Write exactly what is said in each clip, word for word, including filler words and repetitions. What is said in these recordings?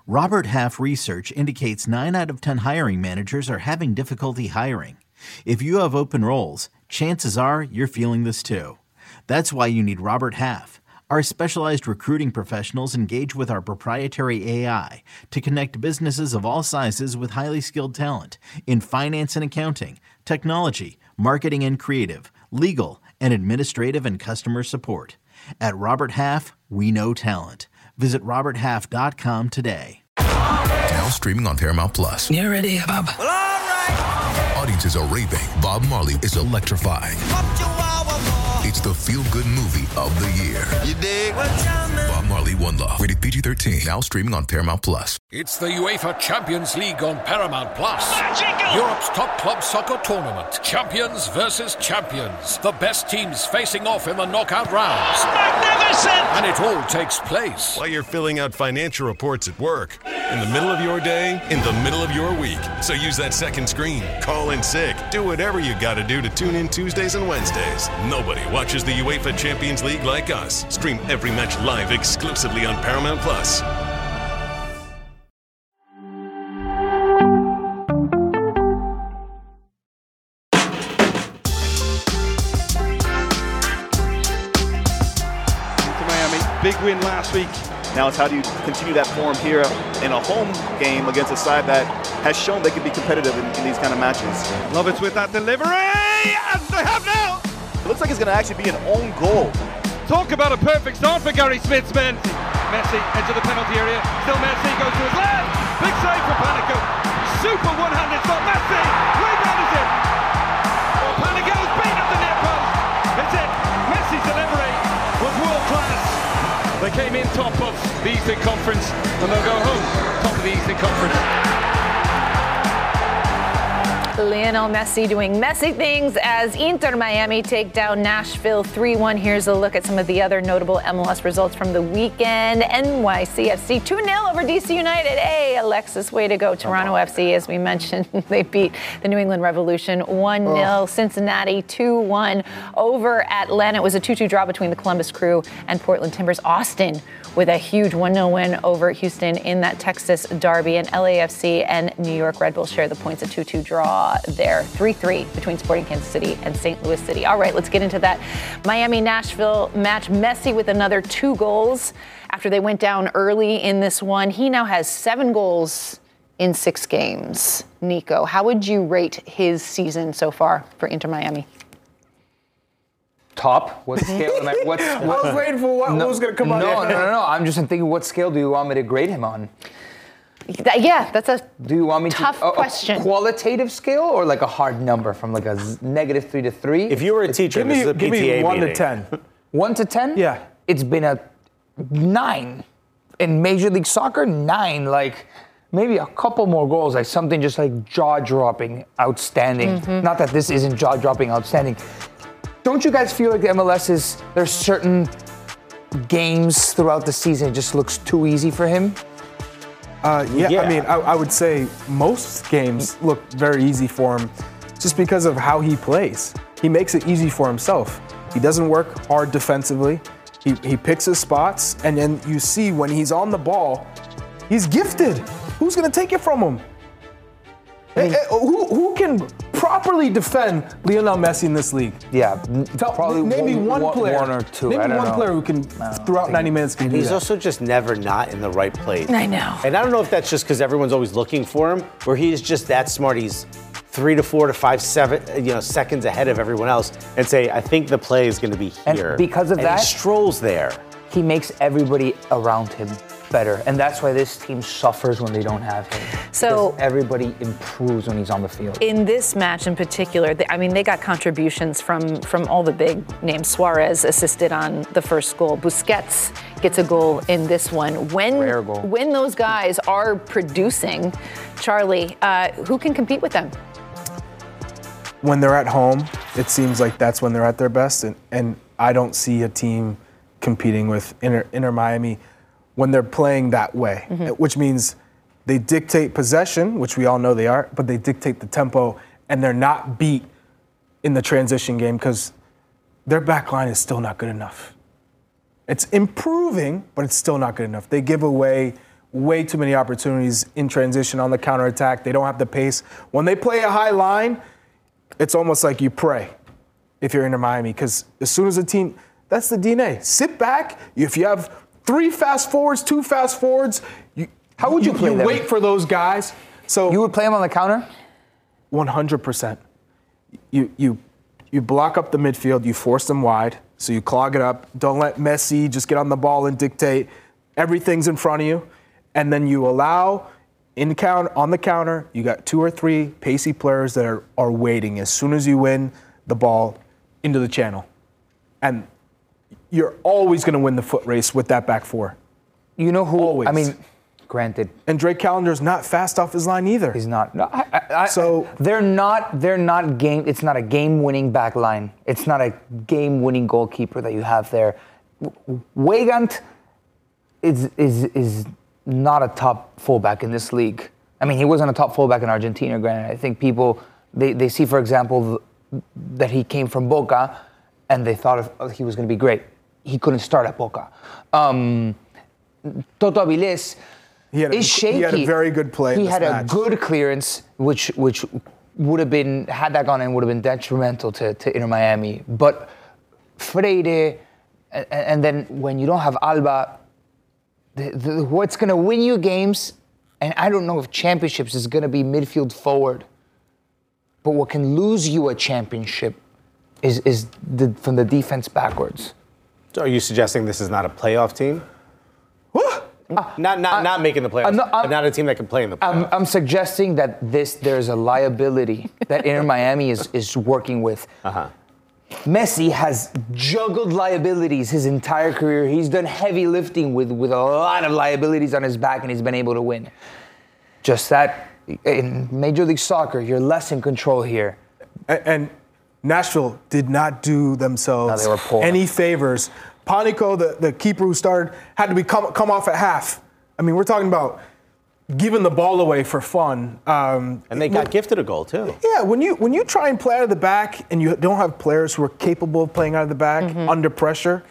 Robert Half research indicates nine out of ten hiring managers are having difficulty hiring. If you have open roles, chances are you're feeling this too. That's why you need Robert Half. Our specialized recruiting professionals engage with our proprietary A I to connect businesses of all sizes with highly skilled talent in finance and accounting, technology, marketing and creative, legal, and administrative and customer support. At Robert Half, we know talent. Visit robert half dot com today. Now streaming on Paramount Plus. You ready, Bob? Well, all right. Audiences are raving. Bob Marley is electrifying. It's the feel-good movie of the year. You dig? Bob Marley, One Love. Rated P G thirteen. Now streaming on Paramount Plus. It's the UEFA Champions League on Paramount Plus. Europe's top club soccer tournament. Champions versus champions. The best teams facing off in the knockout rounds. Magnificent! And it all takes place while you're filling out financial reports at work, in the middle of your day, in the middle of your week. So use that second screen. Call in sick. Do whatever you got to do to tune in Tuesdays and Wednesdays. Nobody watches the UEFA Champions League like us. Stream every match live exclusively on Paramount Plus. Big win last week. Now it's how do you continue that form here in a home game against a side that has shown they can be competitive in, in these kind of matches. Lovitz with that delivery, and they have now. It looks like it's going to actually be an own goal. Talk about a perfect start for Gary Smith's men. Messi into the penalty area. Still Messi goes to his left. Big save for Panico. Super one-handed stop. Messi rebounded it. Oh, Panico's beat at the near post. It's it. Messi's delivery was world class. They came in top of the Eastern Conference, and they'll go home top of the Eastern Conference. Lionel Messi doing Messi things as Inter Miami take down Nashville three one. Here's a look at some of the other notable M L S results from the weekend. N Y C F C two nil over D C United. Hey, Alexis, way to go. Toronto F C, as we mentioned, they beat the New England Revolution one nil. Oh. Cincinnati two one over Atlanta. It was a two two draw between the Columbus Crew and Portland Timbers. Austin with a huge one nil win over Houston in that Texas derby. And L A F C and New York Red Bulls share the points, a two two draw there. three three between Sporting Kansas City and Saint Louis City. All right, let's get into that Miami-Nashville match. Messi with another two goals after they went down early in this one. He now has seven goals in six games. Nico, how would you rate his season so far for Inter Miami? Top? What scale? Am I, what's, what, I was waiting for what, no, what was going to come out. No, no, no, no. I'm just thinking, what scale do you want me to grade him on? That, yeah, that's a do you want me tough to, a, question. A qualitative scale or like a hard number from like a z- negative three to three? If you were a teacher, give this me, is a P T A give me one meeting. to ten. One to ten? Yeah. It's been a nine. In Major League Soccer, nine. Like maybe a couple more goals, like something just like jaw-dropping, outstanding. Mm-hmm. Not that this isn't jaw-dropping, outstanding. Don't you guys feel like the M L S is, there's certain games throughout the season it just looks too easy for him? Uh, yeah, yeah, I mean, I, I would say most games look very easy for him just because of how he plays. He makes it easy for himself. He doesn't work hard defensively. He, he picks his spots, and then you see when he's on the ball, he's gifted. Who's going to take it from him? I mean, who, who can properly defend Lionel Messi in this league? Yeah, Tell, probably maybe one, one player. One or two. Maybe I don't one know. player who can, throughout ninety minutes, can And do he's that. also just never not in the right place. I know. And I don't know if that's just because everyone's always looking for him, or he's just that smart. He's three to four to five, seven, you know, seconds ahead of everyone else, and say, I think the play is going to be here. And because of and that, he strolls there. He makes everybody around him better, and that's why this team suffers when they don't have him. So because everybody improves when he's on the field. In this match in particular, they, I mean, they got contributions from from all the big names. Suarez assisted on the first goal. Busquets gets a goal in this one. When Rare goal. when those guys are producing, Charlie, uh, who can compete with them? When they're at home, it seems like that's when they're at their best, and, and I don't see a team competing with Inter, Inter Miami when they're playing that way, mm-hmm. which means they dictate possession, which we all know they are, but they dictate the tempo, and they're not beat in the transition game because their back line is still not good enough. It's improving, but it's still not good enough. They give away way too many opportunities in transition on the counterattack. They don't have the pace. When they play a high line, it's almost like you pray if you're Inter Miami, because as soon as a team, that's the D N A. Sit back. If you have three fast forwards, two fast forwards, you, how would you, you play you them? wait for those guys. So you would play them on the counter? one hundred percent. You you you block up the midfield. You force them wide, so you clog it up. Don't let Messi just get on the ball and dictate. Everything's in front of you, and then you allow in count on the counter. You got two or three pacey players that are, are waiting as soon as you win the ball into the channel, and you're always going to win the foot race with that back four. You know who? Always. I mean, granted. And Drake Calendar's not fast off his line either. He's not. No, I, I, I, so they're not. They're not game. It's not a game-winning back line. It's not a game-winning goalkeeper that you have there. Weigand is is is not a top fullback in this league. I mean, he wasn't a top fullback in Argentina. Granted, I think people they, they see, for example, that he came from Boca, and they thought of, he was going to be great. He couldn't start at Boca. Um, Toto Avilés is shaky. He had a very good play. He in this had match. a good clearance, which which would have been, had that gone in, would have been detrimental to, to Inter Miami. But Freire, and, and then when you don't have Alba, the, the, what's going to win you games, and I don't know if championships is going to be midfield forward, but what can lose you a championship is, is the, from the defense backwards. So are you suggesting this is not a playoff team? What? Not not I, not making the playoffs, I'm not, I'm, but not a team that can play in the playoffs. I'm, I'm suggesting that this there's a liability that Inter Miami is, is working with. Uh-huh. Messi has juggled liabilities his entire career. He's done heavy lifting with, with a lot of liabilities on his back, and he's been able to win. Just that, in Major League Soccer, you're less in control here. And, and Nashville did not do themselves no, they were poor. any favors. Panico, the, the keeper who started, had to be come, come off at half. I mean, we're talking about giving the ball away for fun. Um, and they got when, gifted a goal, too. Yeah, when you when you try and play out of the back and you don't have players who are capable of playing out of the back mm-hmm. under pressure.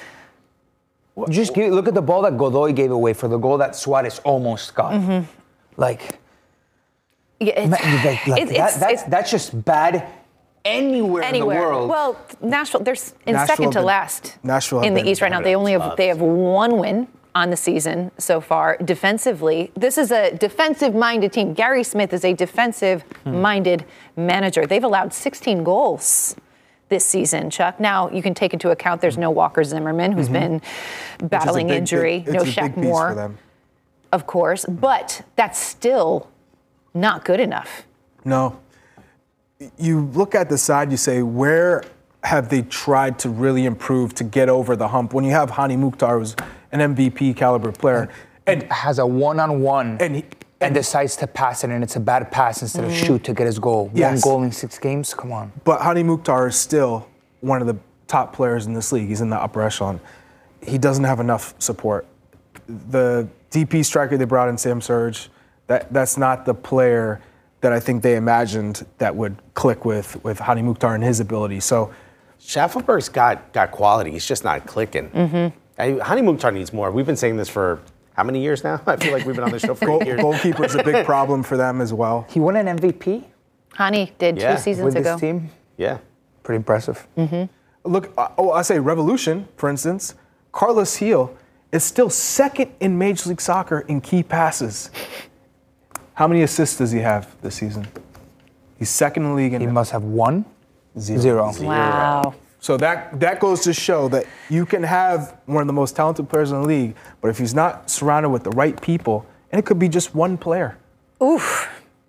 Just give, look at the ball that Godoy gave away for the goal that Suarez almost got. Mm-hmm. Like, yeah, it's, like, like it's, that, it's, that's, it's, that's just bad. Anywhere, Anywhere in the world. Well, Nashville, they're in Nashville second to been, last Nashville in the been, East right now. They only have they have one win on the season so far. Defensively, this is a defensive-minded team. Gary Smith is a defensive-minded hmm. manager. They've allowed sixteen goals this season, Chuck. Now, you can take into account there's no Walker Zimmerman, who's mm-hmm. been battling big, injury. Big, no Shaq Moore, of course. But that's still not good enough. No. You look at the side, you say, where have they tried to really improve to get over the hump? When you have Hani Mukhtar, who's an M V P caliber player, and, and has a one-on-one and, he, and, and decides to pass it, and it's a bad pass instead mm-hmm. of shoot to get his goal. Yes. One goal in six games? Come on. But Hani Mukhtar is still one of the top players in this league. He's in the upper echelon. He doesn't have enough support. The D P striker they brought in, Sam Surge, that, that's not the player that I think they imagined that would click with with Hani Mukhtar and his ability. So Schaffelberg's got got quality. He's just not clicking. Mm-hmm. I, Hani Mukhtar needs more. We've been saying this for how many years now? I feel like we've been on the show for Goal, eight years. Goalkeeper's a big problem for them as well. He won an M V P? Hani did yeah. two seasons with ago. With this team? Yeah. Pretty impressive. Mm-hmm. Look, oh, I say Revolution, for instance. Carlos Gil is still second in Major League Soccer in key passes. How many assists does he have this season? He's second in the league. In he must have one? Zero. Zero. Zero. Wow. So that that goes to show that you can have one of the most talented players in the league, but if he's not surrounded with the right people, and it could be just one player. Oof.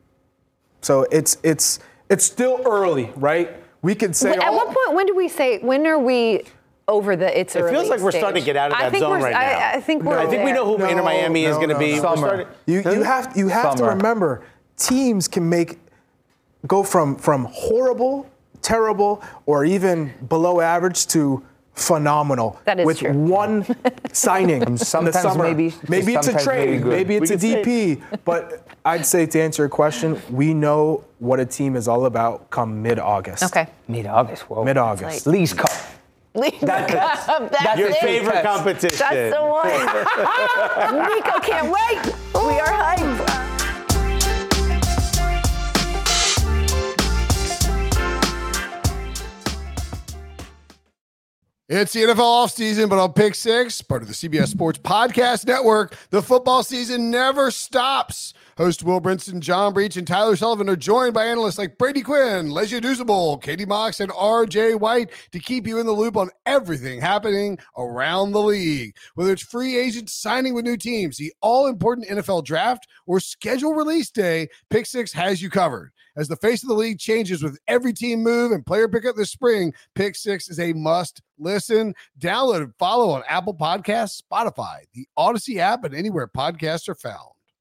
So it's it's it's still early, right? We could say. At oh, what point? When do we say? When are we over the? It's it early feels like we're stage? starting to get out of I that think zone we're, right now. I, I think we're. I think there. we know who No, Inter Miami no, is going to no, be. no. Summer. Starting, You you have you have Summer. to remember, teams can make go from from horrible, terrible, or even below average to phenomenal That is with true. one signing in the Sometimes summer. maybe- maybe it's a sometimes trade, maybe good. maybe it's We a could D P. But I'd say to answer your question, we know what a team is all about come mid-August. Okay. Mid-August, whoa. Mid-August. Leagues Cup. League That- Cup. That's Your it. favorite competition. That's the one. Nico can't wait. We are hyped. It's the N F L offseason, but on Pick Six, part of the C B S Sports Podcast Network, the football season never stops. Host Will Brinson, John Breach, and Tyler Sullivan are joined by analysts like Brady Quinn, Lesia Duzable, Katie Mox, and R J White to keep you in the loop on everything happening around the league. Whether it's free agents signing with new teams, the all-important N F L draft, or schedule release day, Pick Six has you covered. As the face of the league changes with every team move and player pickup this spring, Pick Six is a must listen. Download and follow on Apple Podcasts, Spotify, the Odyssey app, and anywhere podcasts are found.